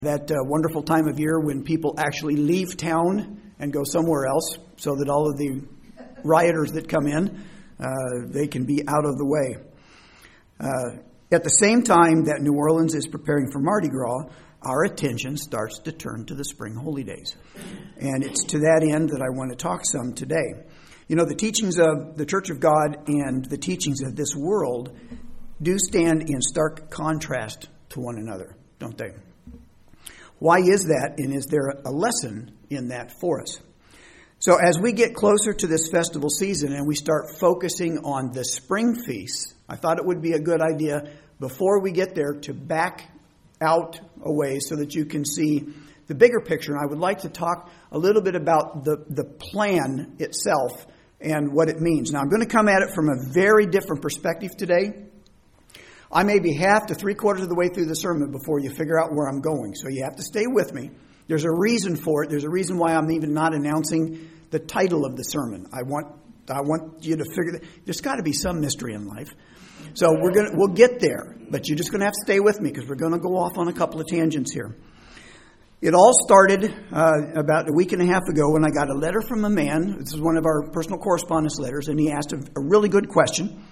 That wonderful time of year when people actually leave town and go somewhere else so that all of the rioters that come in, they can be out of the way. At the same time that New Orleans is preparing for Mardi Gras, our attention starts to turn to the spring holy days. And it's to that end that I want to talk some today. You know, the teachings of the Church of God and the teachings of this world do stand in stark contrast to one another, don't they? Why is that, and is there a lesson in that for us? So as we get closer to this festival season and we start focusing on the spring feasts, I thought it would be a good idea before we get there to back out a way so that you can see the bigger picture. And I would like to talk a little bit about the plan itself and what it means. Now, I'm going to come at it from a very different perspective today. I may be half to three-quarters of the way through the sermon before you figure out where I'm going. So you have to stay with me. There's a reason for it. There's a reason why I'm even not announcing the title of the sermon. I want you to figure that there's got to be some mystery in life. So we'll get there, but you're just going to have to stay with me because we're going to go off on a couple of tangents here. It all started about a week and a half ago when I got a letter from a man. This is one of our personal correspondence letters, and he asked a really good question.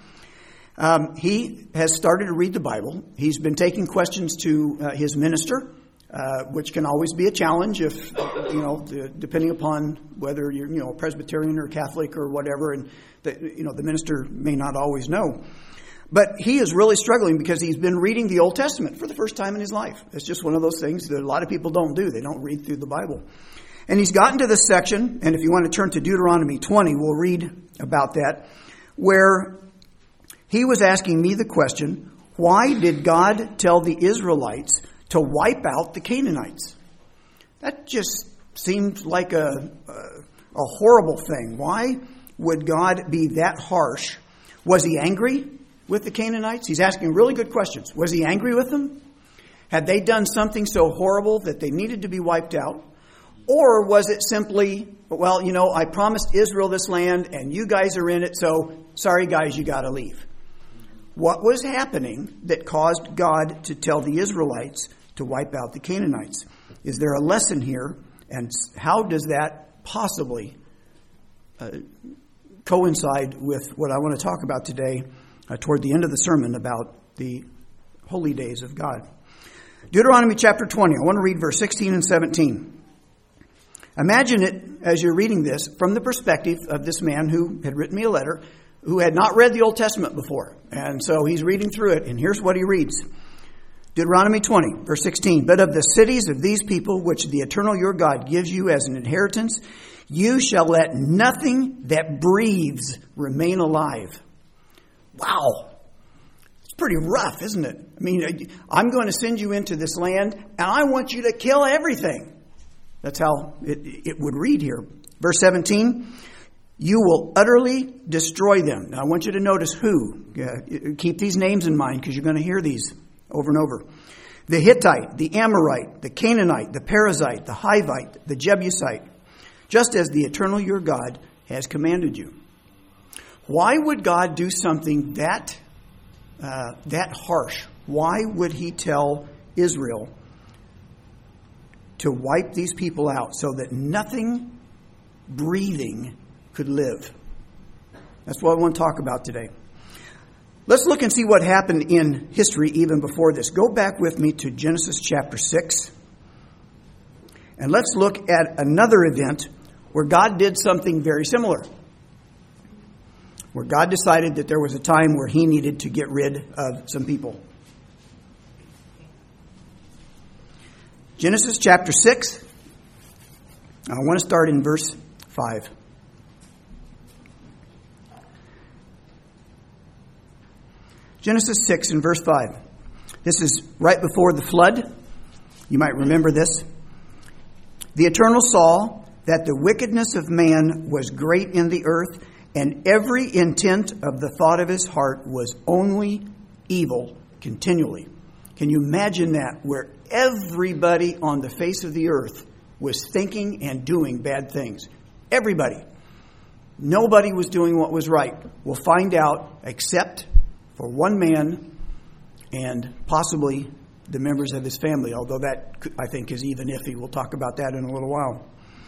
He has started to read the Bible. He's been taking questions to his minister, which can always be a challenge if, depending upon whether you're, a Presbyterian or Catholic or whatever, and the minister may not always know. But he is really struggling because he's been reading the Old Testament for the first time in his life. It's just one of those things that a lot of people don't do. They don't read through the Bible. And he's gotten to this section, and if you want to turn to Deuteronomy 20, we'll read about that, where he was asking me the question, why did God tell the Israelites to wipe out the Canaanites? That just seems like a horrible thing. Why would God be that harsh? Was he angry with the Canaanites? He's asking really good questions. Was he angry with them? Had they done something so horrible that they needed to be wiped out? Or was it simply, I promised Israel this land and you guys are in it, so sorry guys, you got to leave. What was happening that caused God to tell the Israelites to wipe out the Canaanites? Is there a lesson here? And how does that possibly coincide with what I want to talk about today toward the end of the sermon about the holy days of God? Deuteronomy chapter 20. I want to read verse 16 and 17. Imagine it as you're reading this from the perspective of this man who had written me a letter, who had not read the Old Testament before. And so he's reading through it, and here's what he reads. Deuteronomy 20, verse 16. But of the cities of these people, which the eternal your God gives you as an inheritance, you shall let nothing that breathes remain alive. Wow. It's pretty rough, isn't it? I mean, I'm going to send you into this land, and I want you to kill everything. That's how it would read here. Verse 17. You will utterly destroy them. Now, I want you to notice who. Keep these names in mind because you're going to hear these over and over. The Hittite, the Amorite, the Canaanite, the Perizzite, the Hivite, the Jebusite, just as the eternal your God has commanded you. Why would God do something that harsh? Why would he tell Israel to wipe these people out so that nothing breathing could live? That's what I want to talk about today. Let's look and see what happened in history even before this. Go back with me to Genesis chapter 6. And let's look at another event where God did something very similar. Where God decided that there was a time where he needed to get rid of some people. Genesis chapter 6. I want to start in verse 5. Genesis 6 and verse 5. This is right before the flood. You might remember this. The Eternal saw that the wickedness of man was great in the earth, and every intent of the thought of his heart was only evil continually. Can you imagine that? Where everybody on the face of the earth was thinking and doing bad things. Everybody. Nobody was doing what was right. We'll find out except for one man and possibly the members of his family, although that, I think, is even iffy. We'll talk about that in a little while.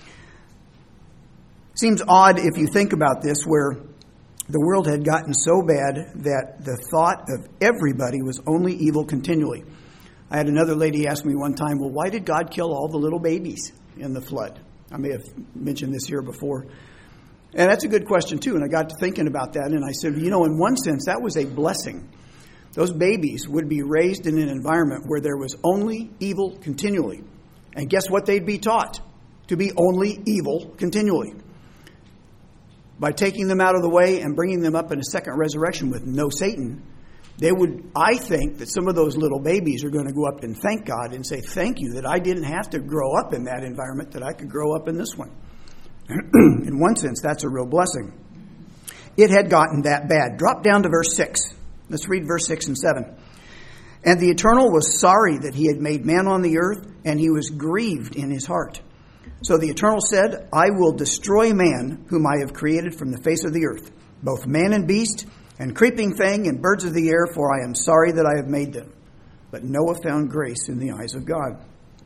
Seems odd if you think about this, where the world had gotten so bad that the thought of everybody was only evil continually. I had another lady ask me one time, well, why did God kill all the little babies in the flood? I may have mentioned this here before. And that's a good question, too. And I got to thinking about that, and I said, in one sense, that was a blessing. Those babies would be raised in an environment where there was only evil continually. And guess what they'd be taught? To be only evil continually. By taking them out of the way and bringing them up in a second resurrection with no Satan, I think that some of those little babies are going to go up and thank God and say, thank you that I didn't have to grow up in that environment, that I could grow up in this one. In one sense, that's a real blessing. It had gotten that bad. Drop down to verse 6. Let's read verse 6 and 7. And the Eternal was sorry that he had made man on the earth, and he was grieved in his heart. So the Eternal said, I will destroy man whom I have created from the face of the earth, both man and beast, and creeping thing, and birds of the air, for I am sorry that I have made them. But Noah found grace in the eyes of God.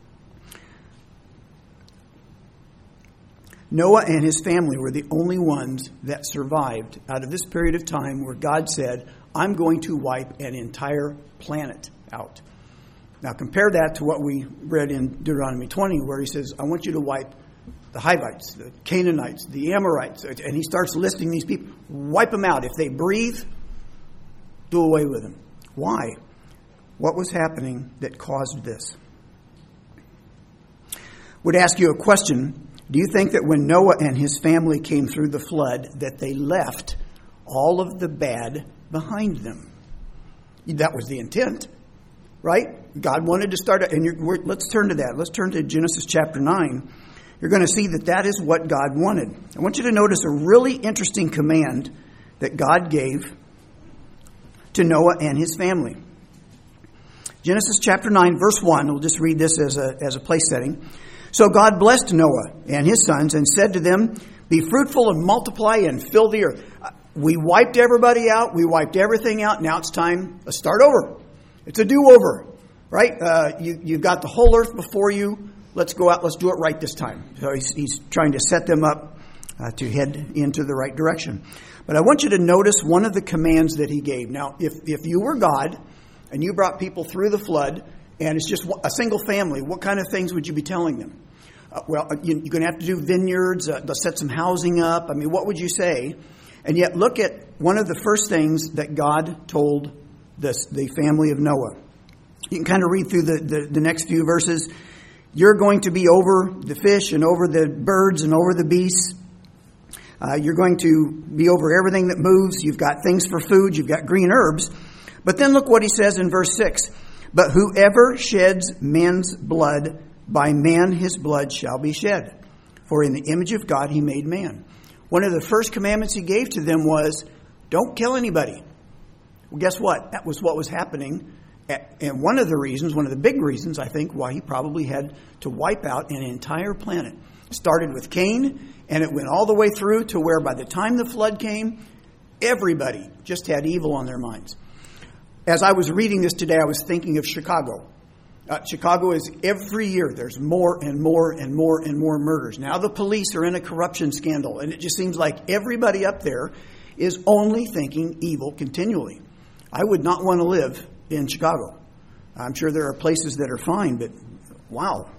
Noah and his family were the only ones that survived out of this period of time where God said, I'm going to wipe an entire planet out. Now compare that to what we read in Deuteronomy 20, where he says, I want you to wipe the Hivites, the Canaanites, the Amorites. And he starts listing these people. Wipe them out. If they breathe, do away with them. Why? What was happening that caused this? Would ask you a question. Do you think that when Noah and his family came through the flood, that they left all of the bad behind them? That was the intent, right? God wanted to start, let's turn to that. Let's turn to Genesis chapter 9. You're going to see that is what God wanted. I want you to notice a really interesting command that God gave to Noah and his family. Genesis chapter 9, verse 1. We'll just read this as a place setting. So God blessed Noah and his sons and said to them, be fruitful and multiply and fill the earth. We wiped everybody out. We wiped everything out. Now it's time to start over. It's a do-over, right? You've got the whole earth before you. Let's go out. Let's do it right this time. So he's trying to set them up to head into the right direction. But I want you to notice one of the commands that he gave. Now, if you were God and you brought people through the flood and it's just a single family, what kind of things would you be telling them? You're going to have to do vineyards, set some housing up. I mean, what would you say? And yet, look at one of the first things that God told the family of Noah. You can kind of read through the next few verses. You're going to be over the fish and over the birds and over the beasts. You're going to be over everything that moves. You've got things for food. You've got green herbs. But then look what he says in verse 6. But whoever sheds man's blood, by man his blood shall be shed. For in the image of God he made man. One of the first commandments he gave to them was, don't kill anybody. Well, guess what? That was what was happening. And one of the big reasons, I think, why he probably had to wipe out an entire planet. It started with Cain, and it went all the way through to where by the time the flood came, everybody just had evil on their minds. As I was reading this today, I was thinking of Chicago. Chicago is every year there's more and more and more and more murders. Now the police are in a corruption scandal, and it just seems like everybody up there is only thinking evil continually. I would not want to live in Chicago. I'm sure there are places that are fine, but wow,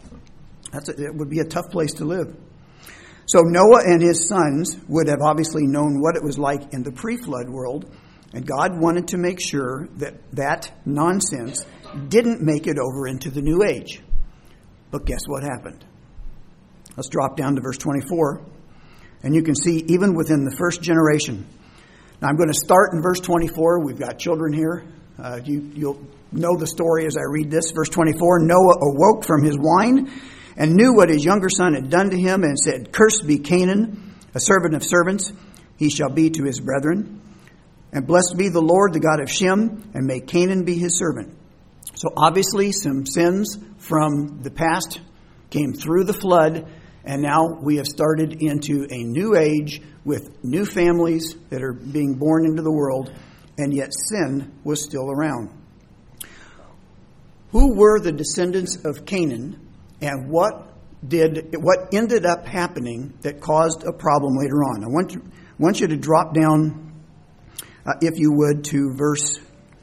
it would be a tough place to live. So Noah and his sons would have obviously known what it was like in the pre-flood world, and God wanted to make sure that nonsense didn't make it over into the new age. But guess what happened? Let's drop down to verse 24, and you can see even within the first generation. Now I'm going to start in verse 24. We've got children here. You'll know the story as I read this. Verse 24, Noah awoke from his wine and knew what his younger son had done to him and said, Cursed be Canaan, a servant of servants. He shall be to his brethren. And blessed be the Lord, the God of Shem, and may Canaan be his servant. So obviously some sins from the past came through the flood, and now we have started into a new age with new families that are being born into the world, and yet sin was still around. who were the descendants of Canaan, and what ended up happening that caused a problem later on. I want you to drop down, if you would, to verse,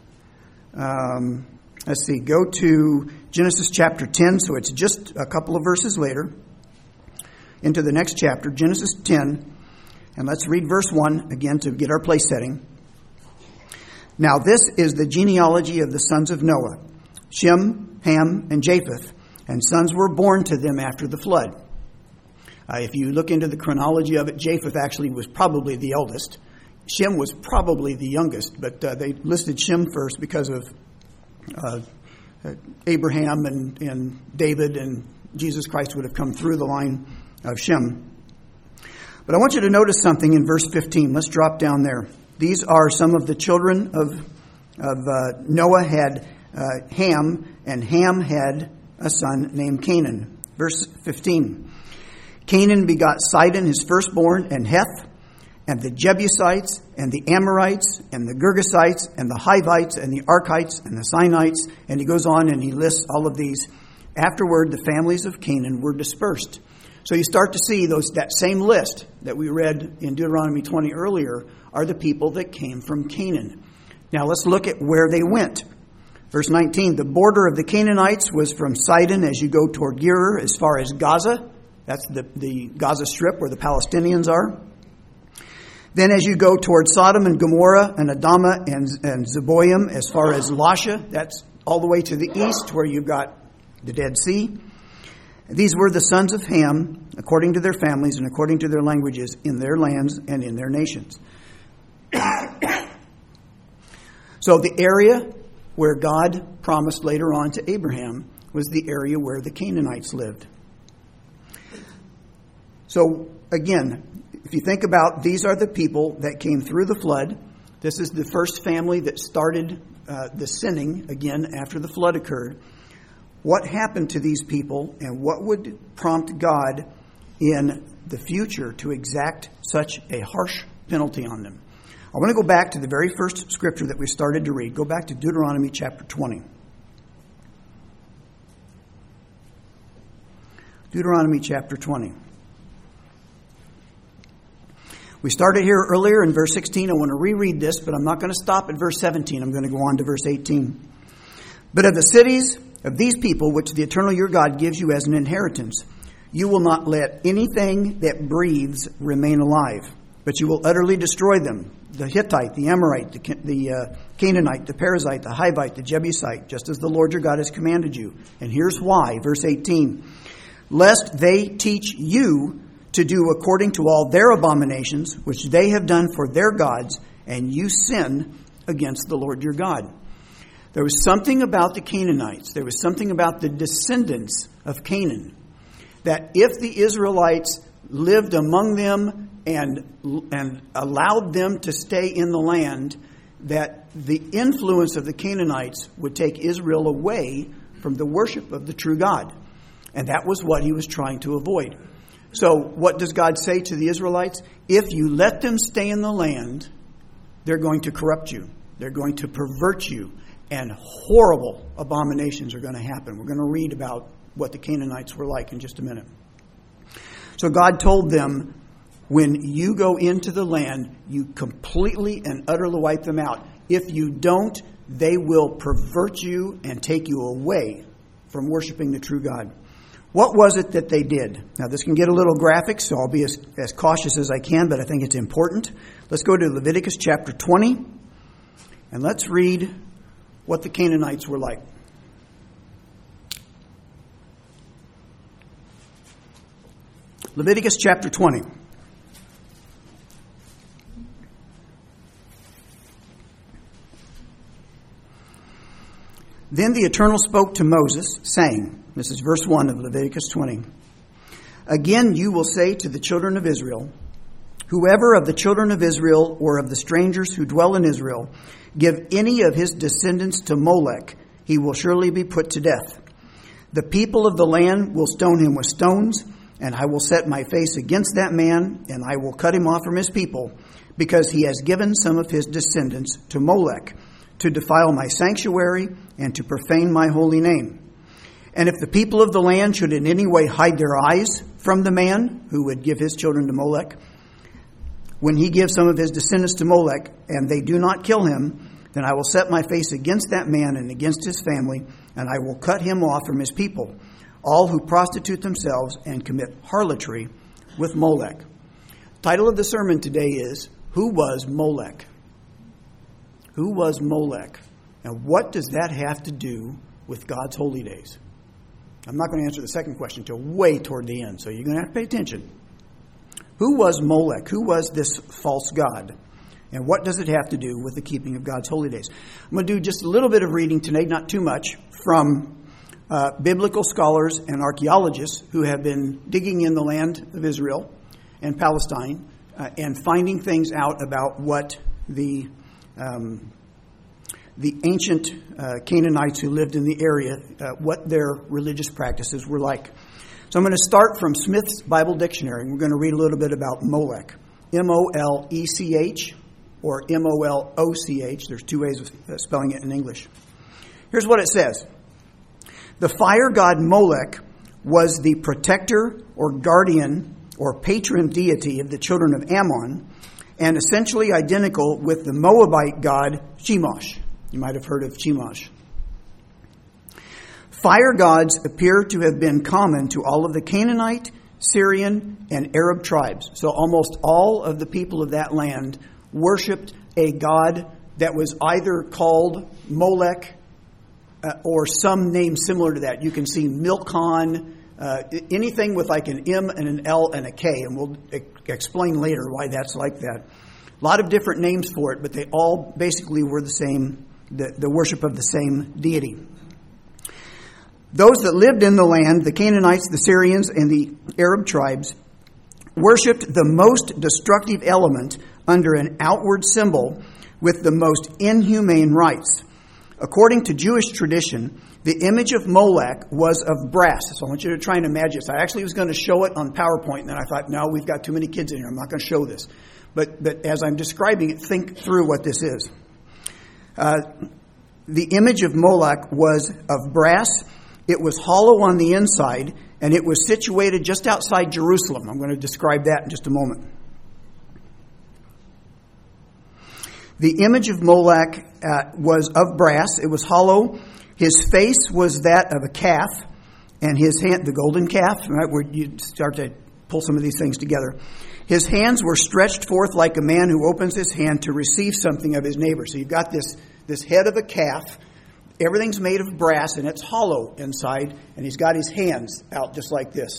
go to Genesis chapter 10, so it's just a couple of verses later, into the next chapter, Genesis 10, and let's read verse 1 again to get our place setting. Now this is the genealogy of the sons of Noah, Shem, Ham, and Japheth, and sons were born to them after the flood. If you look into the chronology of it, Japheth actually was probably the eldest. Shem was probably the youngest, but they listed Shem first because of Abraham and David, and Jesus Christ would have come through the line of Shem. But I want you to notice something in verse 15. Let's drop down there. These are some of the children of Noah had Ham, and Ham had a son named Canaan. Verse 15. Canaan begot Sidon, his firstborn, and Heth, and the Jebusites, and the Amorites, and the Girgasites, and the Hivites, and the Archites, and the Sinites. And he goes on and he lists all of these. Afterward, the families of Canaan were dispersed. So you start to see that same list that we read in Deuteronomy 20 earlier are the people that came from Canaan. Now let's look at where they went. Verse 19, the border of the Canaanites was from Sidon as you go toward Gerar as far as Gaza. That's the Gaza Strip where the Palestinians are. Then as you go toward Sodom and Gomorrah and Adamah and Zeboim as far as Lasha, that's all the way to the east where you've got the Dead Sea. These were the sons of Ham, according to their families and according to their languages, in their lands and in their nations. So the area where God promised later on to Abraham was the area where the Canaanites lived. So again, if you think about, these are the people that came through the flood. This is the first family that started the sinning again after the flood occurred. What happened to these people, and what would prompt God in the future to exact such a harsh penalty on them? I want to go back to the very first scripture that we started to read. Go back to Deuteronomy chapter 20. Deuteronomy chapter 20. We started here earlier in verse 16. I want to reread this, but I'm not going to stop at verse 17. I'm going to go on to verse 18. But of the cities of these people, which the eternal your God gives you as an inheritance, you will not let anything that breathes remain alive, but you will utterly destroy them. The Hittite, the Amorite, the Canaanite, the Perizzite, the Hivite, the Jebusite, just as the Lord your God has commanded you. And here's why, verse 18. Lest they teach you to do according to all their abominations, which they have done for their gods, and you sin against the Lord your God. There was something about the Canaanites, there was something about the descendants of Canaan, that if the Israelites lived among them and allowed them to stay in the land, that the influence of the Canaanites would take Israel away from the worship of the true God. And that was what he was trying to avoid. So what does God say to the Israelites? If you let them stay in the land, they're going to corrupt you. They're going to pervert you. And horrible abominations are going to happen. We're going to read about what the Canaanites were like in just a minute. So God told them, when you go into the land, you completely and utterly wipe them out. If you don't, they will pervert you and take you away from worshiping the true God. What was it that they did? Now, this can get a little graphic, so I'll be as cautious as I can, but I think it's important. Let's go to Leviticus chapter 20, and let's read what the Canaanites were like. Leviticus chapter 20. Then the Eternal spoke to Moses, saying, this is verse 1 of Leviticus 20. Again you will say to the children of Israel, whoever of the children of Israel or of the strangers who dwell in Israel give any of his descendants to Molech, he will surely be put to death. The people of the land will stone him with stones, and I will set my face against that man, and I will cut him off from his people, because he has given some of his descendants to Molech, to defile my sanctuary, and to profane my holy name. And if the people of the land should in any way hide their eyes from the man who would give his children to Molech, when he gives some of his descendants to Molech, and they do not kill him, then I will set my face against that man and against his family, and I will cut him off from his people, all who prostitute themselves and commit harlotry with Molech. The title of the sermon today is, Who was Molech? Who was Molech? And what does that have to do with God's holy days? I'm not going to answer the second question until way toward the end, so you're going to have to pay attention. Who was Molech? Who was this false god? And what does it have to do with the keeping of God's holy days? I'm going to do just a little bit of reading today, not too much, from biblical scholars and archaeologists who have been digging in the land of Israel and Palestine and finding things out about what the ancient Canaanites who lived in the area, what their religious practices were like. So I'm going to start from Smith's Bible Dictionary, and we're going to read a little bit about Molech. M-O-L-E-C-H or M-O-L-O-C-H. There's two ways of spelling it in English. Here's what it says. The fire god Molech was the protector or guardian or patron deity of the children of Ammon, and essentially identical with the Moabite god Chemosh. You might have heard of Chemosh. Fire gods appear to have been common to all of the Canaanite, Syrian, and Arab tribes. So almost all of the people of that land worshipped a god that was either called Molech or some name similar to that. You can see Milcom, anything with like an M and an L and a K, and we'll explain later why that's like that. A lot of different names for it, but they all basically were the same, the worship of the same deity. Those that lived in the land, the Canaanites, the Syrians, and the Arab tribes, worshipped the most destructive element under an outward symbol with the most inhumane rites. According to Jewish tradition, the image of Molech was of brass. So I want you to try and imagine this. I actually was going to show it on PowerPoint, and then I thought, no, we've got too many kids in here. I'm not going to show this. But as I'm describing it, think through what this is. The image of Molech was of brass. It was hollow on the inside, and it was situated just outside Jerusalem. I'm going to describe that in just a moment. The image of Molech was of brass. It was hollow. His face was that of a calf, and his hand, the golden calf, right, where you start to pull some of these things together. His hands were stretched forth like a man who opens his hand to receive something of his neighbor. So you've got this head of a calf. Everything's made of brass, and it's hollow inside, and he's got his hands out just like this.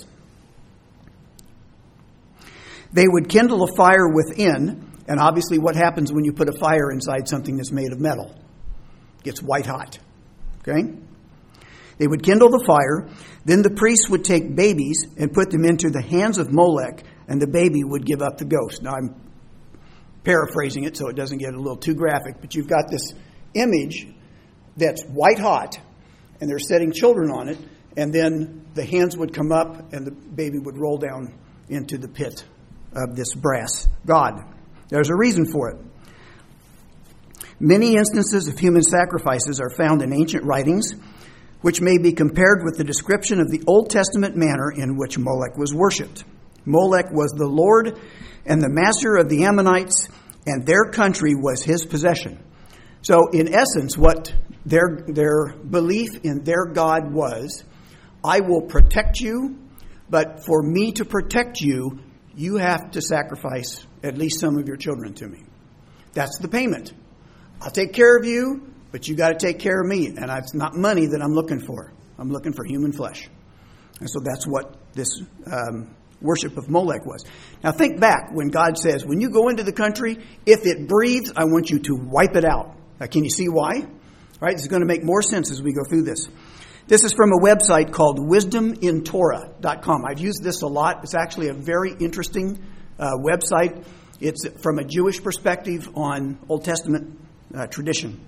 They would kindle a fire within, and obviously what happens when you put a fire inside something that's made of metal? It gets white hot. Okay? They would kindle the fire, then the priests would take babies and put them into the hands of Molech, and the baby would give up the ghost. Now I'm paraphrasing it so it doesn't get a little too graphic, but you've got this image that's white hot, and they're setting children on it, and then the hands would come up, and the baby would roll down into the pit of this brass god. There's a reason for it. Many instances of human sacrifices are found in ancient writings, which may be compared with the description of the Old Testament manner in which Molech was worshipped. Molech was the Lord and the master of the Ammonites, and their country was his possession. So in essence, what their belief in their God was, I will protect you, but for me to protect you, you have to sacrifice at least some of your children to me. That's the payment. I'll take care of you, but you got to take care of me. And it's not money that I'm looking for. I'm looking for human flesh. And so that's what this worship of Molech was. Now think back when God says, when you go into the country, if it breathes, I want you to wipe it out. Now, can you see why? All right, this is going to make more sense as we go through this. This is from a website called wisdomintorah.com. I've used this a lot. It's actually a very interesting website. It's from a Jewish perspective on Old Testament tradition.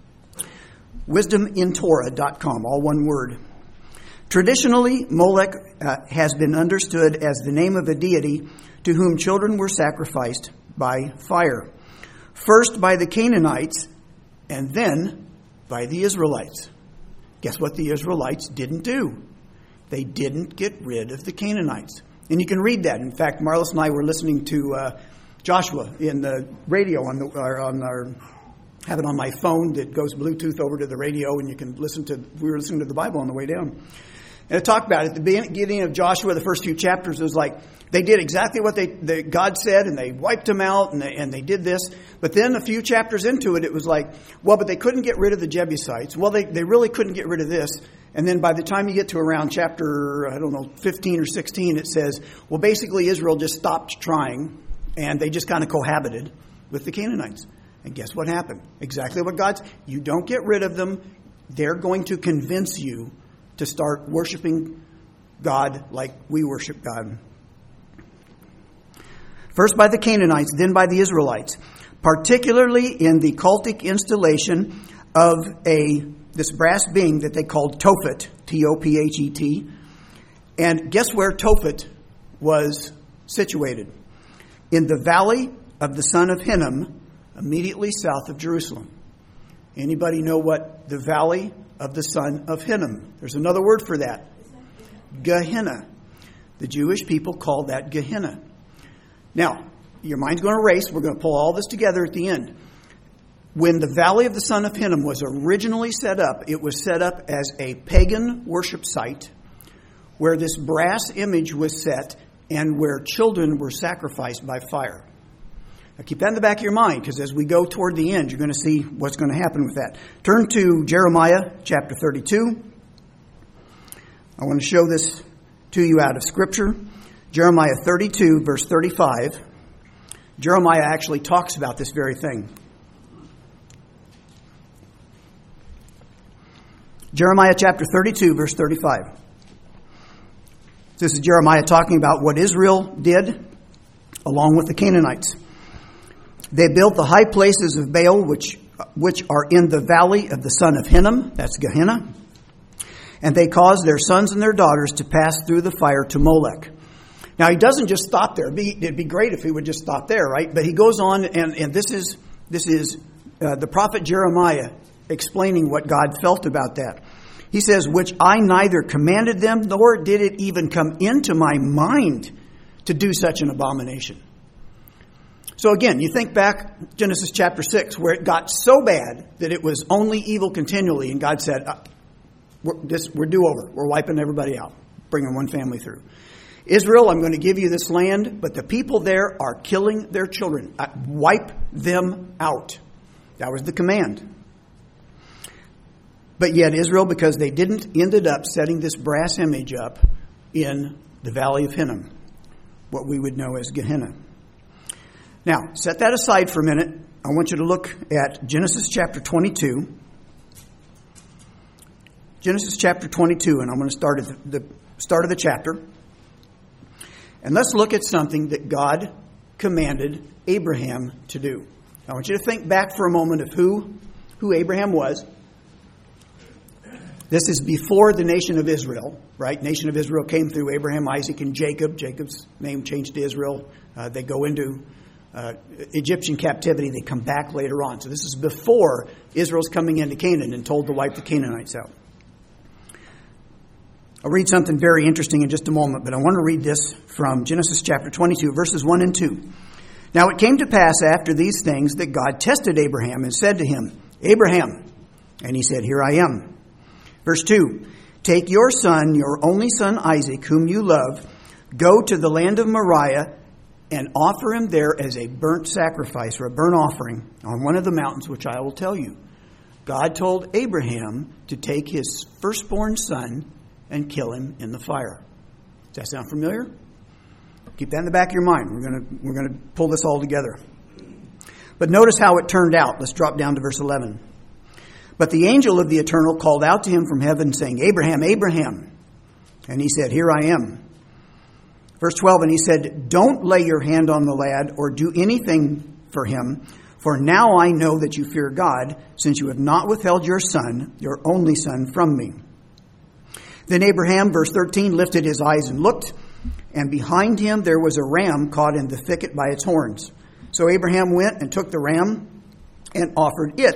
Wisdomintorah.com, all one word. Traditionally, Molech has been understood as the name of a deity to whom children were sacrificed by fire. First by the Canaanites, and then by the Israelites. Guess what the Israelites didn't do? They didn't get rid of the Canaanites. And you can read that. In fact, Marlis and I were listening to Joshua in the radio have it on my phone that goes Bluetooth over to the radio, and you can we were listening to the Bible on the way down. And it talked about it. At the beginning of Joshua, the first few chapters, it was like they did exactly what God said, and they wiped them out, and they did this. But then a few chapters into it, it was like, well, but they couldn't get rid of the Jebusites. Well, they really couldn't get rid of this. And then by the time you get to around chapter, 15 or 16, it says, well, basically Israel just stopped trying, and they just kind of cohabited with the Canaanites. And guess what happened? Exactly what God said. You don't get rid of them. They're going to convince you to start worshiping God like we worship God. First by the Canaanites, then by the Israelites, particularly in the cultic installation of this brass being that they called Tophet, T-O-P-H-E-T. And guess where Tophet was situated? In the valley of the son of Hinnom, immediately south of Jerusalem. Anybody know what the valley of the son of Hinnom? There's another word for that. Gehenna. The Jewish people called that Gehenna. Now, your mind's going to race. We're going to pull all this together at the end. When the valley of the son of Hinnom was originally set up, it was set up as a pagan worship site where this brass image was set and where children were sacrificed by fire. Now keep that in the back of your mind, because as we go toward the end, you're going to see what's going to happen with that. Turn to Jeremiah chapter 32. I want to show this to you out of Scripture. Jeremiah 32, verse 35. Jeremiah actually talks about this very thing. Jeremiah chapter 32, verse 35. This is Jeremiah talking about what Israel did along with the Canaanites. They built the high places of Baal, which are in the valley of the son of Hinnom, that's Gehenna, and they caused their sons and their daughters to pass through the fire to Molech. Now, he doesn't just stop there. It'd be great if he would just stop there, right? But he goes on, and this is the prophet Jeremiah explaining what God felt about that. He says, which I neither commanded them, nor did it even come into my mind to do such an abomination. So again, you think back Genesis chapter 6, where it got so bad that it was only evil continually, and God said, we're do-over. We're wiping everybody out, bringing one family through. Israel, I'm going to give you this land, but the people there are killing their children. Wipe them out. That was the command. But yet Israel, because they didn't, ended up setting this brass image up in the valley of Hinnom, what we would know as Gehenna. Now, set that aside for a minute. I want you to look at Genesis chapter 22. Genesis chapter 22, and I'm going to start at the start of the chapter. And let's look at something that God commanded Abraham to do. I want you to think back for a moment of who Abraham was. This is before the nation of Israel, right? Nation of Israel came through Abraham, Isaac, and Jacob. Jacob's name changed to Israel. They go into Egyptian captivity. They come back later on. So this is before Israel's coming into Canaan and told to wipe the Canaanites out. I'll read something very interesting in just a moment, but I want to read this from Genesis chapter 22, verses 1 and 2. Now it came to pass after these things that God tested Abraham and said to him, Abraham. And he said, Here I am. Verse 2, Take your son, your only son Isaac, whom you love, go to the land of Moriah and offer him there as a burnt sacrifice or a burnt offering on one of the mountains which I will tell you. God told Abraham to take his firstborn son and kill him in the fire. Does that sound familiar? Keep that in the back of your mind. We're going to pull this all together. But notice how it turned out. Let's drop down to verse 11. But the angel of the Eternal called out to him from heaven, saying, Abraham, Abraham. And he said, Here I am. Verse 12, and he said, Don't lay your hand on the lad or do anything for him, for now I know that you fear God, since you have not withheld your son, your only son, from me. Then Abraham, verse 13, lifted his eyes and looked, and behind him there was a ram caught in the thicket by its horns. So Abraham went and took the ram and offered it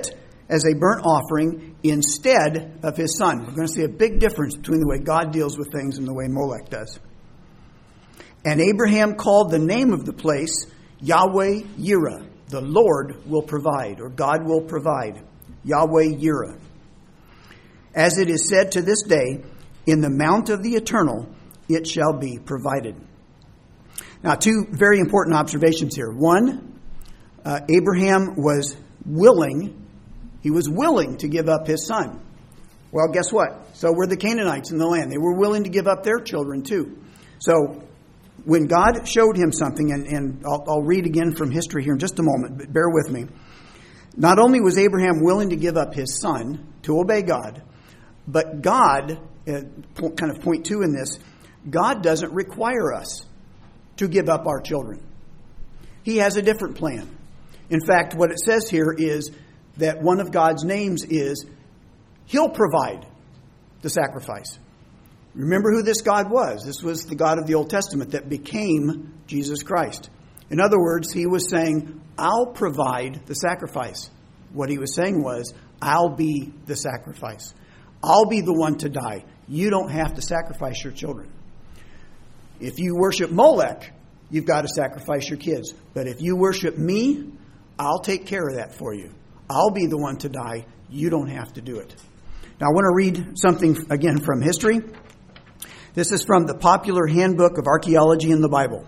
as a burnt offering instead of his son. We're going to see a big difference between the way God deals with things and the way Molech does. And Abraham called the name of the place Yahweh Yireh. The Lord will provide, or God will provide. Yahweh Yireh. As it is said to this day, in the mount of the eternal it shall be provided. Now, two very important observations here. One, Abraham was willing. He was willing to give up his son. Well, guess what? So were the Canaanites in the land. They were willing to give up their children too. So when God showed him something, and I'll read again from history here in just a moment, but bear with me. Not only was Abraham willing to give up his son to obey God, but God, kind of point two in this, God doesn't require us to give up our children. He has a different plan. In fact, what it says here is that one of God's names is He'll provide the sacrifice. Remember who this God was. This was the God of the Old Testament that became Jesus Christ. In other words, He was saying, I'll provide the sacrifice. What He was saying was, I'll be the sacrifice. I'll be the one to die. You don't have to sacrifice your children. If you worship Molech, you've got to sacrifice your kids. But if you worship me, I'll take care of that for you. I'll be the one to die. You don't have to do it. Now, I want to read something again from history. This is from the Popular Handbook of Archaeology in the Bible.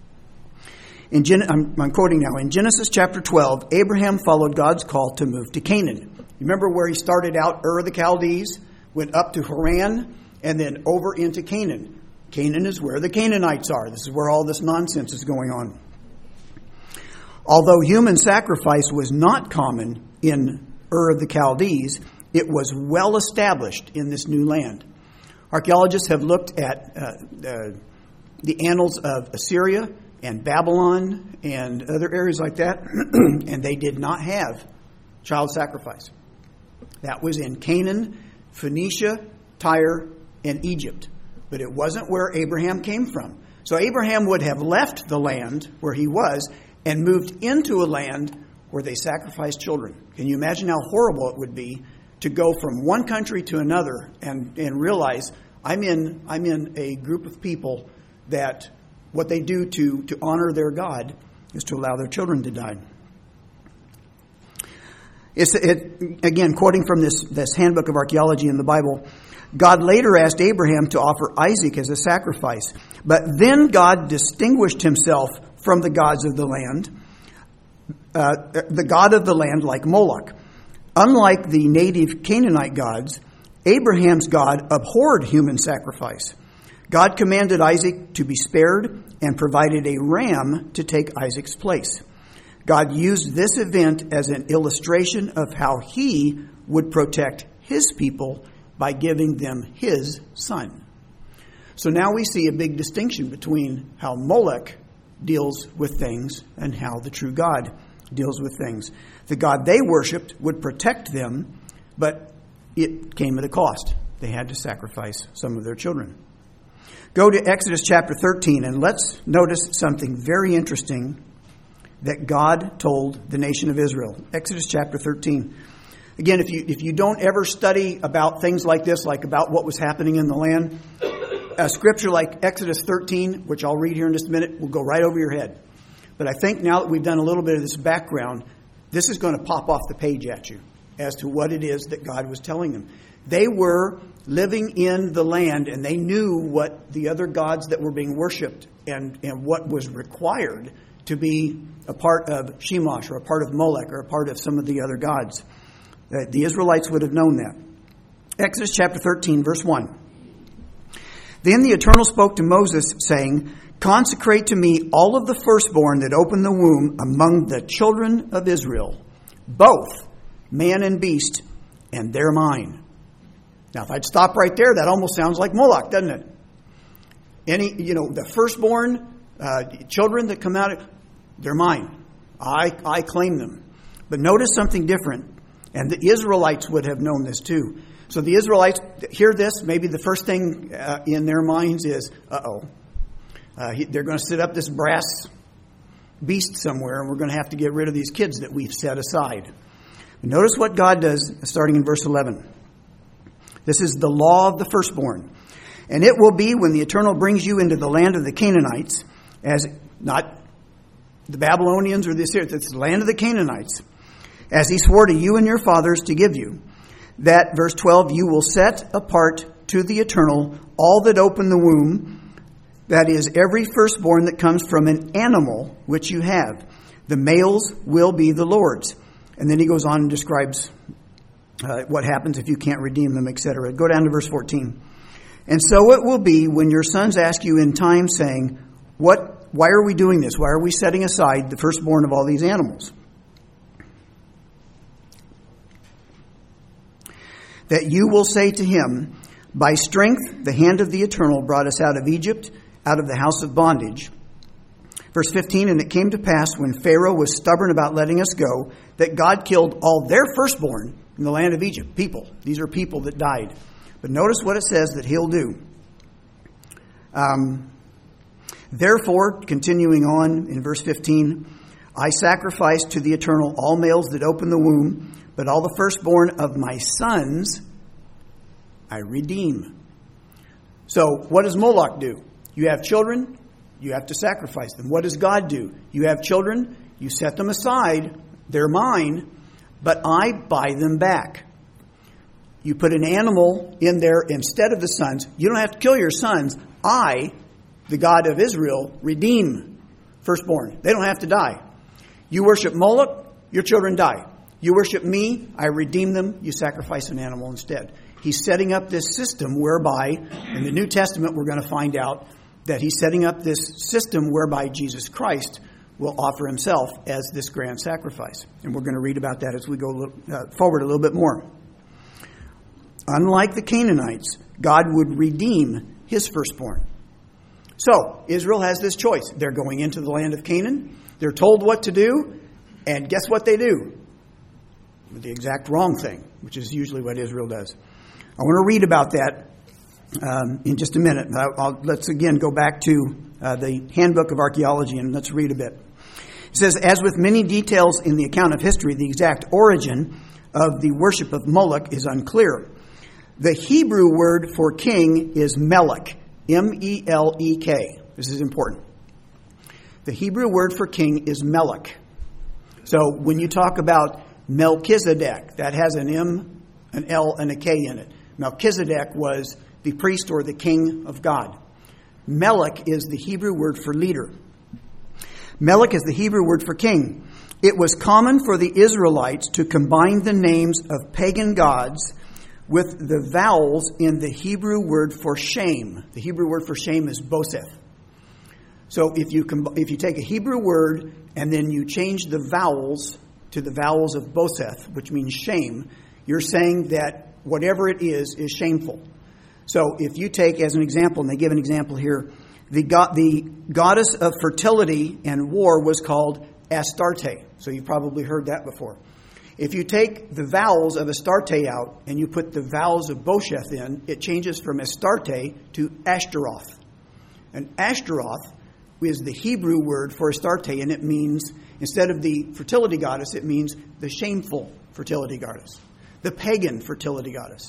I'm quoting now. In Genesis chapter 12, Abraham followed God's call to move to Canaan. You remember where he started out? Ur of the Chaldees, went up to Haran, and then over into Canaan. Canaan is where the Canaanites are. This is where all this nonsense is going on. Although human sacrifice was not common in Ur of the Chaldees, it was well established in this new land. Archaeologists have looked at the annals of Assyria and Babylon and other areas like that, and they did not have child sacrifice. That was in Canaan, Phoenicia, Tyre, and Egypt. But it wasn't where Abraham came from. So Abraham would have left the land where he was and moved into a land where they sacrificed children. Can you imagine how horrible it would be to go from one country to another and realize I'm in a group of people that what they do to honor their God is to allow their children to die. Again, quoting from this handbook of archaeology in the Bible, God later asked Abraham to offer Isaac as a sacrifice. But then God distinguished himself from the gods of the land, the god of the land like Moloch. Unlike the native Canaanite gods, Abraham's God abhorred human sacrifice. God commanded Isaac to be spared and provided a ram to take Isaac's place. God used this event as an illustration of how He would protect His people by giving them His son. So now we see a big distinction between how Molech deals with things and how the true God deals with things. The God they worshipped would protect them, but it came at a cost. They had to sacrifice some of their children. Go to Exodus chapter 13 and let's notice something very interesting that God told the nation of Israel. Exodus chapter 13. Again, if you don't ever study about things like this, like about what was happening in the land, a scripture like Exodus 13, which I'll read here in just a minute, will go right over your head. But I think now that we've done a little bit of this background, this is going to pop off the page at you as to what it is that God was telling them. They were living in the land and they knew what the other gods that were being worshipped and what was required to be a part of Chemosh or a part of Molech or a part of some of the other gods. The Israelites would have known that. Exodus chapter 13, verse 1. Then the Eternal spoke to Moses, saying, "Consecrate to me all of the firstborn that open the womb among the children of Israel, both man and beast, and they're mine." Now, if I'd stop right there, that almost sounds like Moloch, doesn't it? The firstborn children that come out, they're mine. I claim them. But notice something different. And the Israelites would have known this too. So the Israelites hear this. Maybe the first thing in their minds is, they're going to set up this brass beast somewhere, and we're going to have to get rid of these kids that we've set aside. Notice what God does starting in verse 11. This is the law of the firstborn. And it will be when the Eternal brings you into the land of the Canaanites, as not the Babylonians or the Assyrians, it's the land of the Canaanites, as he swore to you and your fathers to give you, that, verse 12, you will set apart to the Eternal all that open the womb, that is, every firstborn that comes from an animal which you have. The males will be the Lord's. And then he goes on and describes what happens if you can't redeem them, etc. Go down to verse 14. And so it will be when your sons ask you in time, saying, why are we doing this? Why are we setting aside the firstborn of all these animals? That you will say to him, by strength the hand of the Eternal brought us out of Egypt, out of the house of bondage. Verse 15, and it came to pass when Pharaoh was stubborn about letting us go, that God killed all their firstborn in the land of Egypt. People. These are people that died. But notice what it says that he'll do. Therefore, continuing on in verse 15, I sacrifice to the Eternal all males that open the womb, but all the firstborn of my sons I redeem. So what does Moloch do? You have children, you have to sacrifice them. What does God do? You have children, you set them aside, they're mine, but I buy them back. You put an animal in there instead of the sons. You don't have to kill your sons. I, the God of Israel, redeem firstborn. They don't have to die. You worship Moloch, your children die. You worship me, I redeem them, you sacrifice an animal instead. He's setting up this system whereby, in the New Testament we're going to find out that he's setting up this system whereby Jesus Christ will offer himself as this grand sacrifice. And we're going to read about that as we go forward a little bit more. Unlike the Canaanites, God would redeem his firstborn. So, Israel has this choice. They're going into the land of Canaan. They're told what to do. And guess what they do? The exact wrong thing, which is usually what Israel does. I want to read about that in just a minute. Let's again go back to the Handbook of Archaeology and let's read a bit. It says, as with many details in the account of history, the exact origin of the worship of Moloch is unclear. The Hebrew word for king is Melech, M-E-L-E-K. This is important. The Hebrew word for king is Melech. So when you talk about Melchizedek, that has an M, an L, and a K in it. Melchizedek was the priest or the king of God. Melech is the Hebrew word for leader. Melech is the Hebrew word for king. It was common for the Israelites to combine the names of pagan gods with the vowels in the Hebrew word for shame. The Hebrew word for shame is Boseth. So if you take a Hebrew word and then you change the vowels to the vowels of Boseth, which means shame, you're saying that whatever it is shameful. So if you take as an example, and they give an example here, the goddess of fertility and war was called Astarte. So you've probably heard that before. If you take the vowels of Astarte out and you put the vowels of Bosheth in, it changes from Astarte to Ashtaroth. And Ashtaroth is the Hebrew word for Astarte, and it means, instead of the fertility goddess, it means the shameful fertility goddess, the pagan fertility goddess.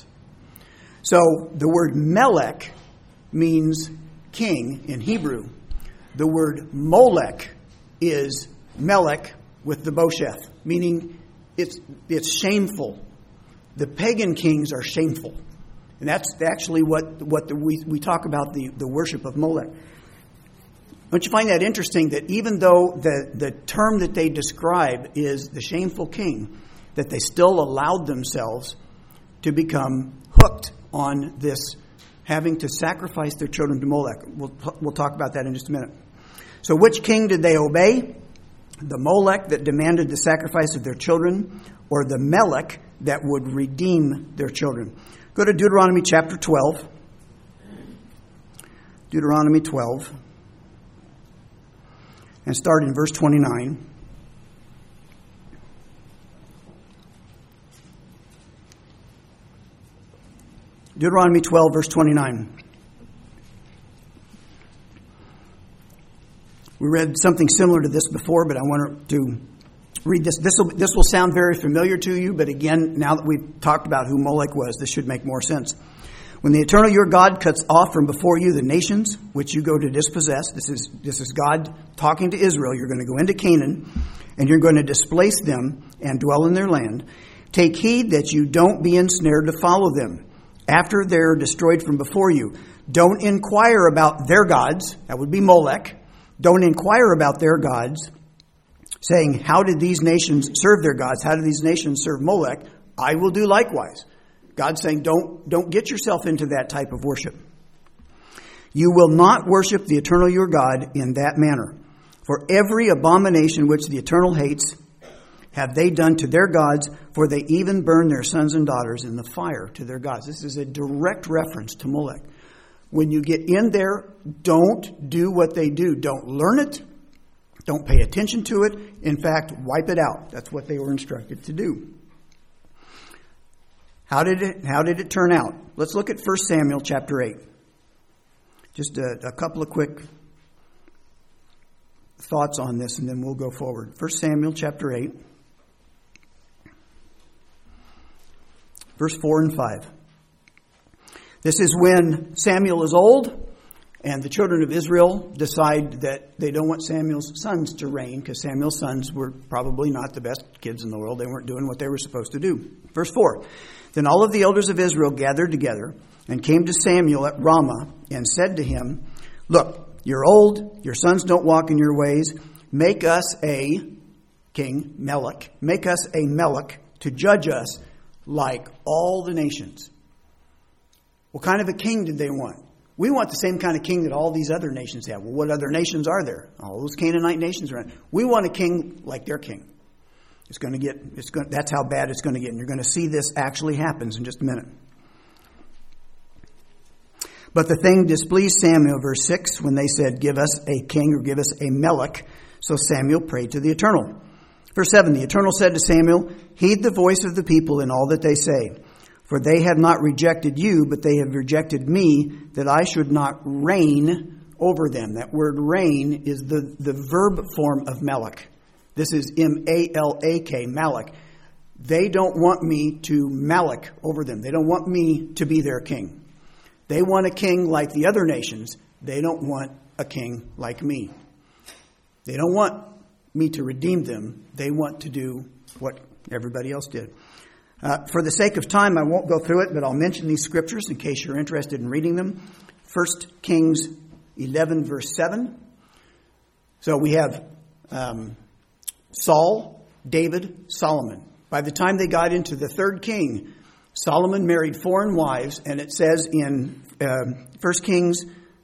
So the word Melech means king in Hebrew. The word Molech is Melech with the Bosheth, meaning it's shameful. The pagan kings are shameful. And that's actually what we talk about the worship of Molech. Don't you find that interesting that even though the term that they describe is the shameful king, that they still allowed themselves to become hooked on this, having to sacrifice their children to Molech. We'll talk about that in just a minute. So which king did they obey? The Molech that demanded the sacrifice of their children, or the Melech that would redeem their children? Go to Deuteronomy chapter 12. Deuteronomy 12. And start in verse 29. Deuteronomy 12, verse 29. We read something similar to this before, but I want to read this. This will sound very familiar to you, but again, now that we've talked about who Molech was, this should make more sense. When the eternal your God cuts off from before you the nations which you go to dispossess, this is God talking to Israel. You're going to go into Canaan, and you're going to displace them and dwell in their land. Take heed that you don't be ensnared to follow them after they're destroyed from before you. Don't inquire about their gods. That would be Molech. Don't inquire about their gods, saying, how did these nations serve their gods? How did these nations serve Molech? I will do likewise. God's saying, don't get yourself into that type of worship. You will not worship the eternal your God in that manner. For every abomination which the eternal hates have they done to their gods, for they even burn their sons and daughters in the fire to their gods. This is a direct reference to Molech. When you get in there, don't do what they do. Don't learn it. Don't pay attention to it. In fact, wipe it out. That's what they were instructed to do. How did it turn out? Let's look at 1 Samuel chapter 8. Just a couple of quick thoughts on this, and then we'll go forward. 1 Samuel chapter 8, verse 4 and 5. This is when Samuel is old, and the children of Israel decide that they don't want Samuel's sons to reign, because Samuel's sons were probably not the best kids in the world. They weren't doing what they were supposed to do. Verse 4. Then all of the elders of Israel gathered together and came to Samuel at Ramah and said to him, look, you're old, your sons don't walk in your ways. Make us a king, Melech. Make us a Melech to judge us like all the nations. What kind of a king did they want? We want the same kind of king that all these other nations have. Well, what other nations are there? All those Canaanite nations are. We want a king like their king. That's how bad it's going to get. And you're going to see this actually happens in just a minute. But the thing displeased Samuel, verse 6, when they said, give us a king or give us a Melech. So Samuel prayed to the Eternal. Verse 7, the Eternal said to Samuel, heed the voice of the people in all that they say. For they have not rejected you, but they have rejected me, that I should not reign over them. That word reign is the verb form of Melech. This is M-A-L-A-K, Malak. They don't want me to Malak over them. They don't want me to be their king. They want a king like the other nations. They don't want a king like me. They don't want me to redeem them. They want to do what everybody else did. For the sake of time, I won't go through it, but I'll mention these scriptures in case you're interested in reading them. 1 Kings 11, verse 7. So we have Saul, David, Solomon. By the time they got into the third king, Solomon married foreign wives, and it says in 1 Kings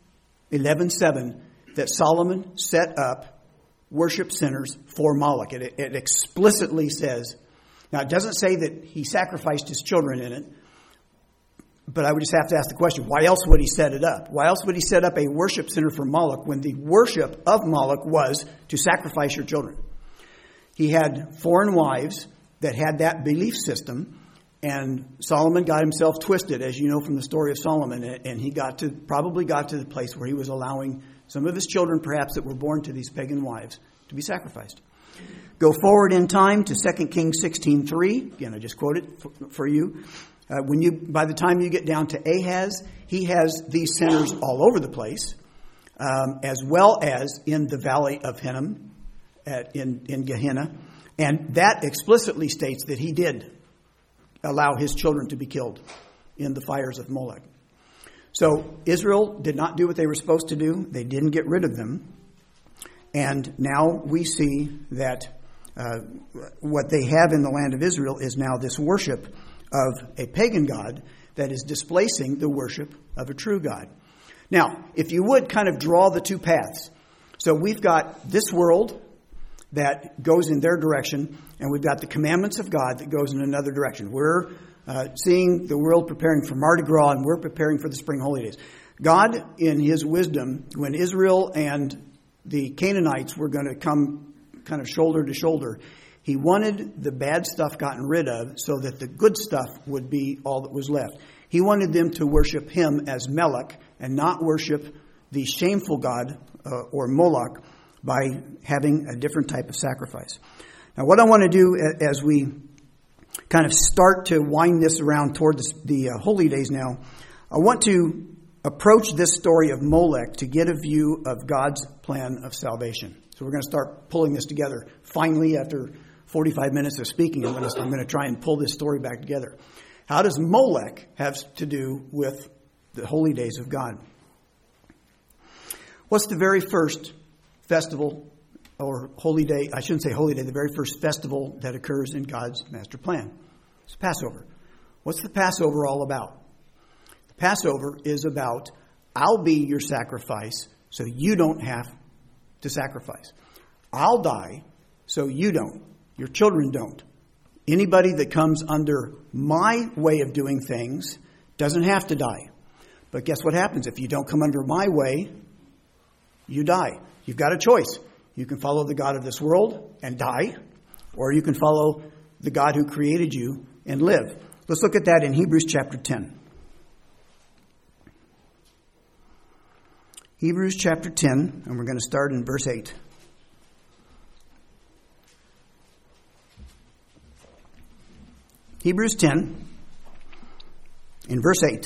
11:7 that Solomon set up worship centers for Moloch. It explicitly says, now it doesn't say that he sacrificed his children in it, but I would just have to ask the question, why else would he set it up? Why else would he set up a worship center for Moloch when the worship of Moloch was to sacrifice your children? He had foreign wives that had that belief system, and Solomon got himself twisted, as you know from the story of Solomon, and he probably got to the place where he was allowing some of his children, perhaps that were born to these pagan wives, to be sacrificed. Go forward in time to 2 Kings 16:3. Again, I just quoted for you. By the time you get down to Ahaz, he has these centers all over the place, as well as in the valley of Hinnom, in Gehenna. And that explicitly states that he did allow his children to be killed in the fires of Molech. So Israel did not do what they were supposed to do. They didn't get rid of them. And now we see that what they have in the land of Israel is now this worship of a pagan god that is displacing the worship of a true God. Now, if you would kind of draw the two paths. So we've got this world that goes in their direction, and we've got the commandments of God that goes in another direction. We're seeing the world preparing for Mardi Gras, and we're preparing for the spring holy days. God, in his wisdom, when Israel and the Canaanites were going to come kind of shoulder to shoulder, he wanted the bad stuff gotten rid of so that the good stuff would be all that was left. He wanted them to worship him as Melech and not worship the shameful god or Moloch by having a different type of sacrifice. Now, what I want to do as we kind of start to wind this around toward the holy days now, I want to approach this story of Molech to get a view of God's plan of salvation. So we're going to start pulling this together. Finally, after 45 minutes of speaking, I'm going to try and pull this story back together. How does Molech have to do with the holy days of God? What's the very first festival or holy day? I shouldn't say holy day. The very first festival that occurs in God's master plan. It's Passover. What's the Passover all about? The Passover is about, I'll be your sacrifice so you don't have to sacrifice. I'll die so you don't. Your children don't. Anybody that comes under my way of doing things doesn't have to die. But guess what happens? If you don't come under my way, you die. You've got a choice. You can follow the God of this world and die, or you can follow the God who created you and live. Let's look at that in Hebrews chapter 10. Hebrews chapter 10, and we're going to start in verse 8. Hebrews 10, in verse 8.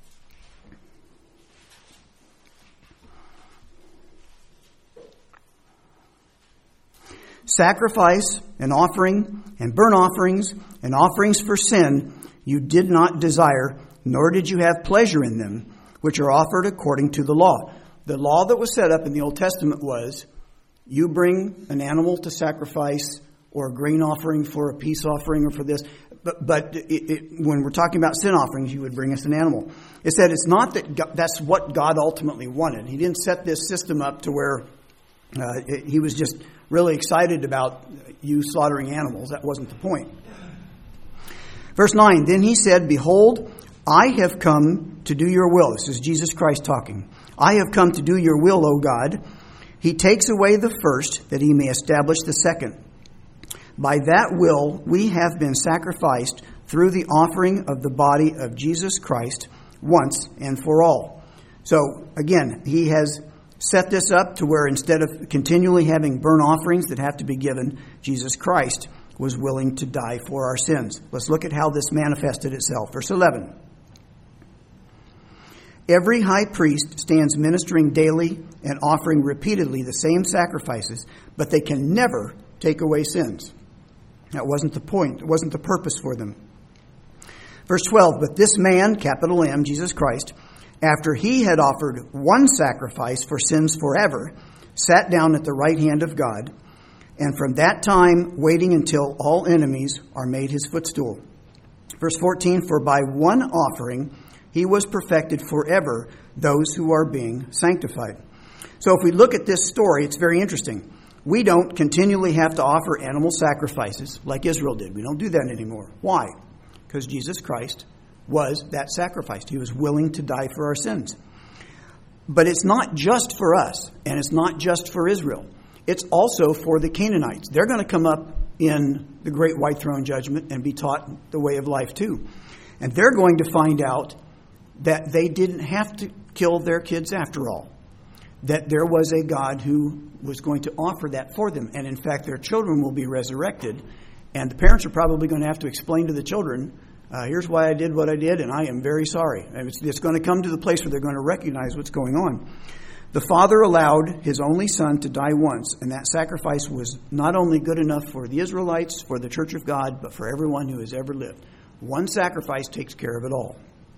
Sacrifice and offering and burnt offerings and offerings for sin you did not desire, nor did you have pleasure in them, which are offered according to the law. The law that was set up in the Old Testament was, you bring an animal to sacrifice or a grain offering for a peace offering or for this. But when we're talking about sin offerings, you would bring us an animal. It said it's not that that's what God ultimately wanted. He didn't set this system up to where he was just really excited about you slaughtering animals. That wasn't the point. Verse 9, then he said, behold, I have come to do your will. This is Jesus Christ talking. I have come to do your will, O God. He takes away the first, that he may establish the second. By that will we have been sacrificed through the offering of the body of Jesus Christ once and for all. So, again, he has set this up to where instead of continually having burnt offerings that have to be given, Jesus Christ was willing to die for our sins. Let's look at how this manifested itself. Verse 11. Every high priest stands ministering daily and offering repeatedly the same sacrifices, but they can never take away sins. That wasn't the point. It wasn't the purpose for them. Verse 12, but this man, capital M, Jesus Christ, after he had offered one sacrifice for sins forever, sat down at the right hand of God, and from that time waiting until all enemies are made his footstool. Verse 14, for by one offering he was perfected forever those who are being sanctified. So if we look at this story, it's very interesting. We don't continually have to offer animal sacrifices like Israel did. We don't do that anymore. Why? Because Jesus Christ was that sacrifice. He was willing to die for our sins. But it's not just for us, and it's not just for Israel. It's also for the Canaanites. They're going to come up in the great white throne judgment and be taught the way of life too. And they're going to find out that they didn't have to kill their kids after all. That there was a God who was going to offer that for them. And in fact, their children will be resurrected. And the parents are probably going to have to explain to the children, here's why I did what I did, and I am very sorry. And it's going to come to the place where they're going to recognize what's going on. The Father allowed his only Son to die once, and that sacrifice was not only good enough for the Israelites, for the Church of God, but for everyone who has ever lived. One sacrifice takes care of it all.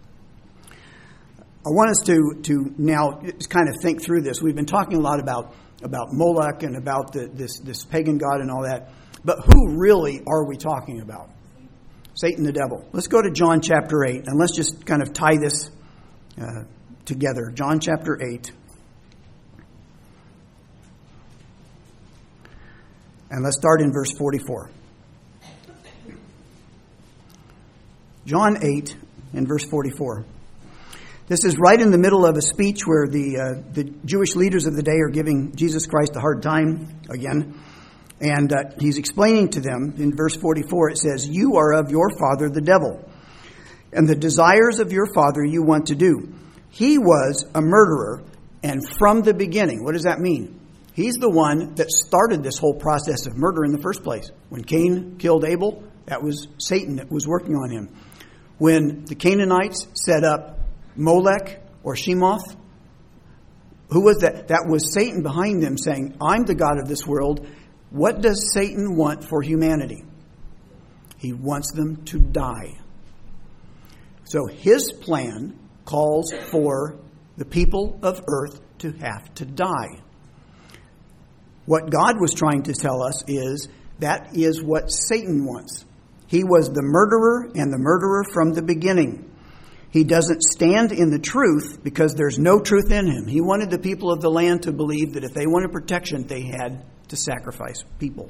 I want us to now kind of think through this. We've been talking a lot about Molech and about this pagan god and all that. But who really are we talking about? Satan the devil. Let's go to John chapter 8, and let's just kind of tie this together. John chapter 8. And let's start in verse 44. John 8 and verse 44. This is right in the middle of a speech where the Jewish leaders of the day are giving Jesus Christ a hard time again. And he's explaining to them, in verse 44, it says, you are of your father the devil, and the desires of your father you want to do. He was a murderer, and from the beginning, what does that mean? He's the one that started this whole process of murder in the first place. When Cain killed Abel, that was Satan that was working on him. When the Canaanites set up Molech or Shemoth, who was that? That was Satan behind them saying, I'm the God of this world. What does Satan want for humanity? He wants them to die. So his plan calls for the people of earth to have to die. What God was trying to tell us is that is what Satan wants. He was the murderer and the murderer from the beginning. He doesn't stand in the truth because there's no truth in him. He wanted the people of the land to believe that if they wanted protection, they had to sacrifice people.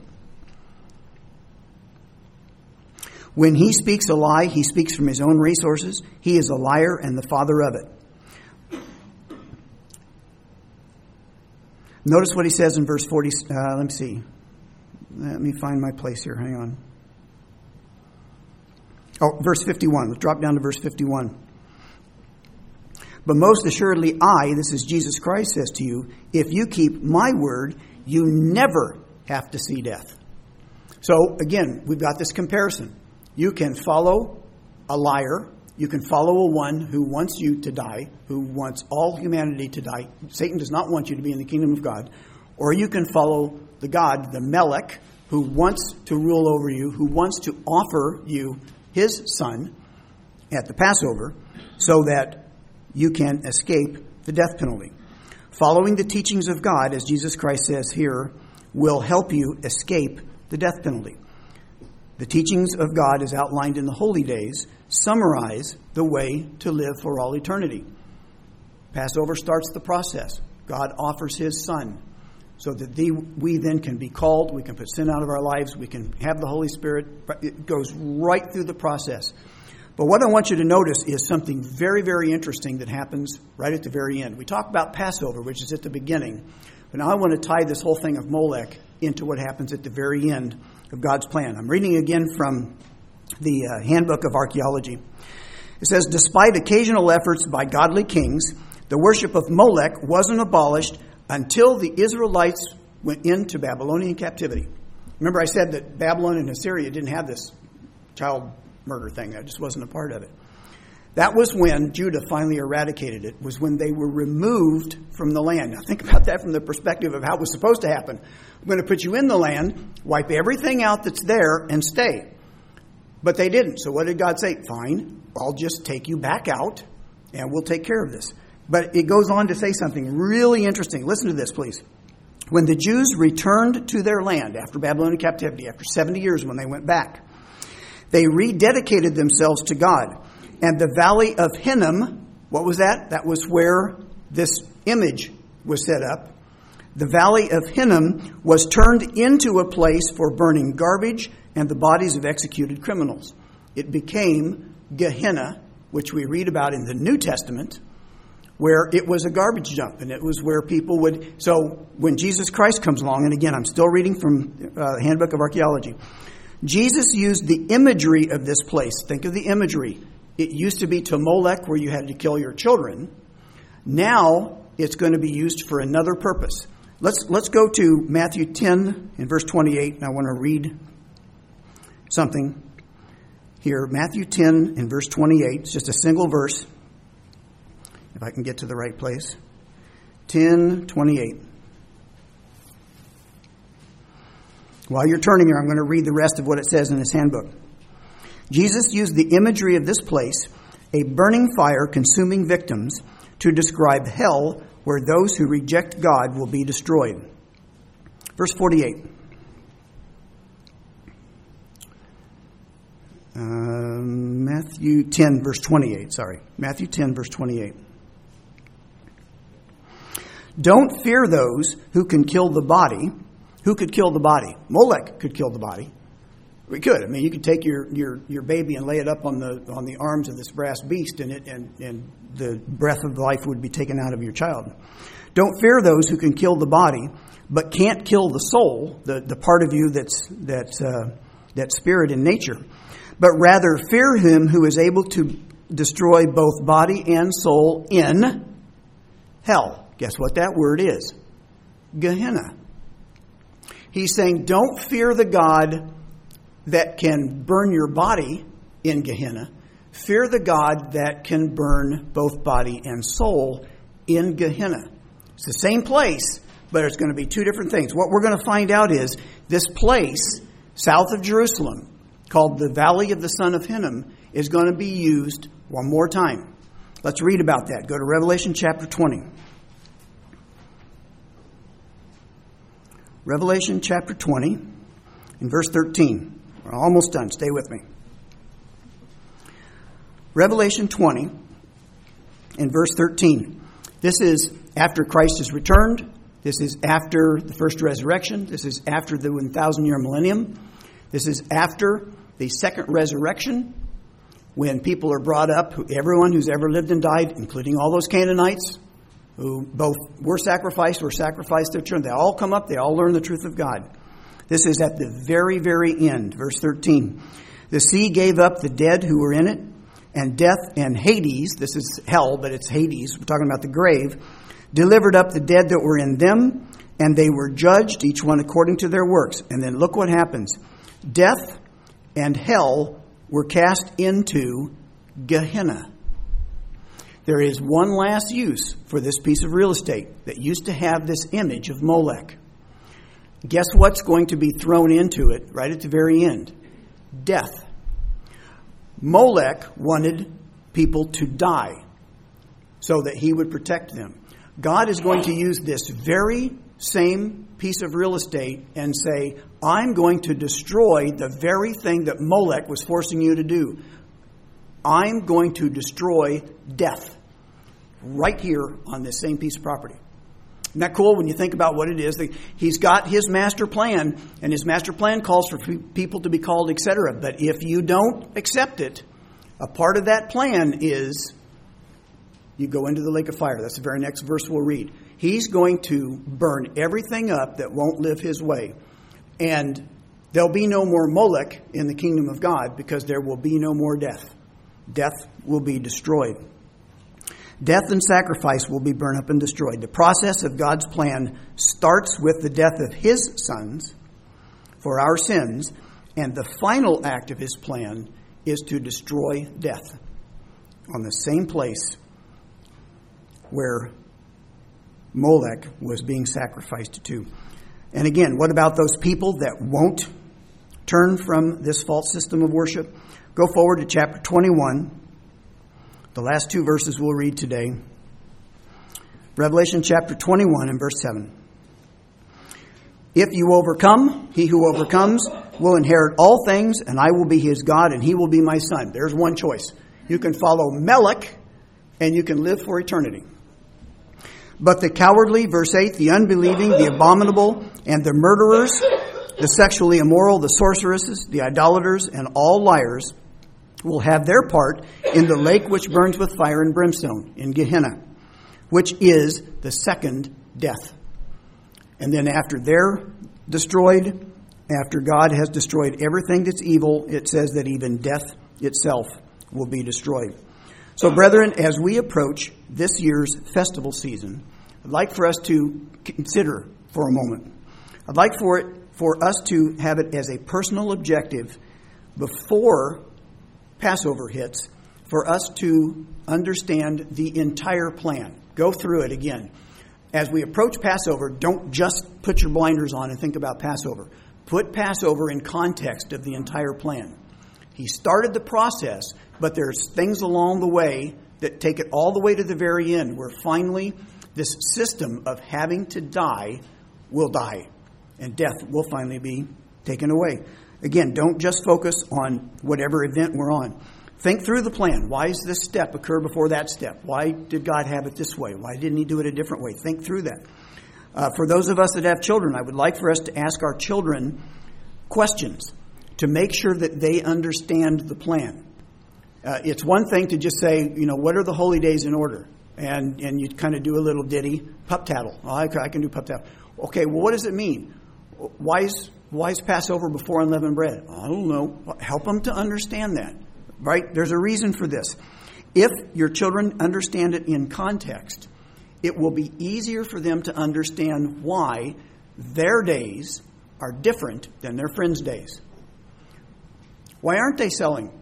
When he speaks a lie, he speaks from his own resources. He is a liar and the father of it. Notice what he says in verse 40. Let me see. Let me find my place here. Hang on. Oh, verse 51. Let's drop down to verse 51. But most assuredly I, this is Jesus Christ, says to you, if you keep my word, you never have to see death. So again, we've got this comparison. You can follow a liar. You can follow a one who wants you to die, who wants all humanity to die. Satan does not want you to be in the kingdom of God. Or you can follow the God, the Melech, who wants to rule over you, who wants to offer you his son at the Passover so that you can escape the death penalty. Following the teachings of God, as Jesus Christ says here, will help you escape the death penalty. The teachings of God, as outlined in the holy days, summarize the way to live for all eternity. Passover starts the process. God offers his son so that we then can be called, we can put sin out of our lives, we can have the Holy Spirit. It goes right through the process. But what I want you to notice is something very, very interesting that happens right at the very end. We talk about Passover, which is at the beginning. But now I want to tie this whole thing of Molech into what happens at the very end of God's plan. I'm reading again from the Handbook of Archaeology. It says, despite occasional efforts by godly kings, the worship of Molech wasn't abolished until the Israelites went into Babylonian captivity. Remember I said that Babylon and Assyria didn't have this child murder thing. That just wasn't a part of it. That was when Judah finally eradicated it, was when they were removed from the land. Now think about that from the perspective of how it was supposed to happen. I'm going to put you in the land, wipe everything out that's there, and stay. But they didn't. So what did God say? Fine, I'll just take you back out, and we'll take care of this. But it goes on to say something really interesting. Listen to this, please. When the Jews returned to their land after Babylonian captivity, after 70 years when they went back, they rededicated themselves to God. And the valley of Hinnom, what was that? That was where this image was set up. The valley of Hinnom was turned into a place for burning garbage and the bodies of executed criminals. It became Gehenna, which we read about in the New Testament, where it was a garbage dump, and it was where people would... So when Jesus Christ comes along, and again, I'm still reading from Handbook of Archaeology, Jesus used the imagery of this place. Think of the imagery. It used to be to Molech, where you had to kill your children. Now it's going to be used for another purpose. Let's go to Matthew 10 and verse 28, and I want to read something here. Matthew 10 and verse 28. It's just a single verse. If I can get to the right place. 10:28. While you're turning there, I'm going to read the rest of what it says in his handbook. Jesus used the imagery of this place, a burning fire consuming victims, to describe hell where those who reject God will be destroyed. Verse 48. Matthew 10, verse 28. Sorry. Matthew 10, verse 28. Don't fear those who can kill the body. Who could kill the body? Molech could kill the body. We could. I mean, you could take your baby and lay it up on the arms of this brass beast, and the breath of life would be taken out of your child. Don't fear those who can kill the body, but can't kill the soul, the part of you that's spirit in nature. But rather fear him who is able to destroy both body and soul in hell. Guess what that word is? Gehenna. He's saying, don't fear the God that can burn your body in Gehenna. Fear the God that can burn both body and soul in Gehenna. It's the same place, but it's going to be two different things. What we're going to find out is this place south of Jerusalem, called the Valley of the Son of Hinnom, is going to be used one more time. Let's read about that. Go to Revelation chapter 20. Revelation chapter 20 in verse 13. We're almost done. Stay with me. Revelation 20 in verse 13. This is after Christ has returned. This is after the first resurrection. This is after the 1,000-year millennium. This is after the second resurrection, when people are brought up, everyone who's ever lived and died, including all those Canaanites, who both were sacrificed or sacrificed their children. They all come up. They all learn the truth of God. This is at the very, very end. Verse 13. The sea gave up the dead who were in it, and death and Hades, this is hell, but it's Hades, we're talking about the grave, delivered up the dead that were in them, and they were judged, each one according to their works. And then look what happens. Death and hell were cast into Gehenna. There is one last use for this piece of real estate that used to have this image of Molech. Guess what's going to be thrown into it right at the very end? Death. Molech wanted people to die so that he would protect them. God is going to use this very same piece of real estate and say, I'm going to destroy the very thing that Molech was forcing you to do. I'm going to destroy death right here on this same piece of property. Isn't that cool when you think about what it is? He's got his master plan, and his master plan calls for people to be called, etc. But if you don't accept it, a part of that plan is you go into the lake of fire. That's the very next verse we'll read. He's going to burn everything up that won't live his way. And there'll be no more Molech in the kingdom of God because there will be no more death. Death will be destroyed. Death and sacrifice will be burned up and destroyed. The process of God's plan starts with the death of his sons for our sins, and the final act of his plan is to destroy death on the same place where Molech was being sacrificed to. And again, what about those people that won't turn from this false system of worship? Go forward to chapter 21. The last two verses we'll read today. Revelation chapter 21 and verse 7. If you overcome, he who overcomes will inherit all things, and I will be his God, and he will be my son. There's one choice. You can follow Melech, and you can live for eternity. But the cowardly, verse 8, the unbelieving, the abominable, and the murderers, the sexually immoral, the sorceresses, the idolaters, and all liars will have their part in the lake which burns with fire and brimstone, in Gehenna, which is the second death. And then after they're destroyed, after God has destroyed everything that's evil, it says that even death itself will be destroyed. So, brethren, as we approach this year's festival season, I'd like for us to consider for a moment. I'd like for us to have it as a personal objective before Passover hits, for us to understand the entire plan. Go through it again. As we approach Passover, don't just put your blinders on and think about Passover. Put Passover in context of the entire plan. He started the process, but there's things along the way that take it all the way to the very end, where finally this system of having to die will die, and death will finally be taken away. Again, don't just focus on whatever event we're on. Think through the plan. Why does this step occur before that step? Why did God have it this way? Why didn't he do it a different way? Think through that. For those of us that have children, I would like for us to ask our children questions to make sure that they understand the plan. It's one thing to just say, what are the holy days in order? And you kind of do a little ditty, pup tattle. Oh, I can do pup tattle. Okay, well, what does it mean? Why is Passover before unleavened bread? I don't know. Help them to understand that, right? There's a reason for this. If your children understand it in context, it will be easier for them to understand why their days are different than their friends' days. Why aren't they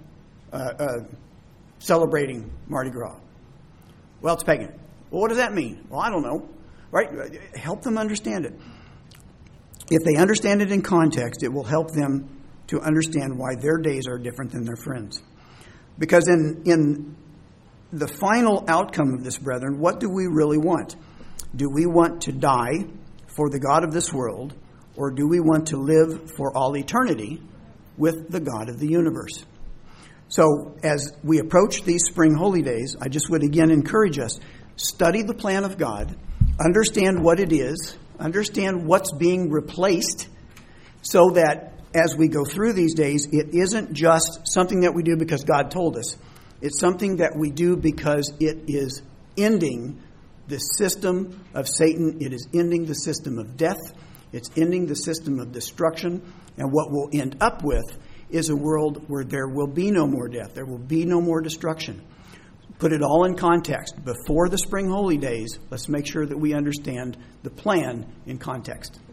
celebrating Mardi Gras? Well, it's pagan. Well, what does that mean? Well, I don't know. Right? Help them understand it. If they understand it in context, it will help them to understand why their days are different than their friends. Because in the final outcome of this, brethren, what do we really want? Do we want to die for the God of this world, or do we want to live for all eternity with the God of the universe? So as we approach these spring holy days, I just would again encourage us, study the plan of God, understand what it is, understand what's being replaced, so that as we go through these days, it isn't just something that we do because God told us. It's something that we do because it is ending the system of Satan. It is ending the system of death. It's ending the system of destruction. And what we'll end up with is a world where there will be no more death. There will be no more destruction. Put it all in context. Before the spring holy days, let's make sure that we understand the plan in context.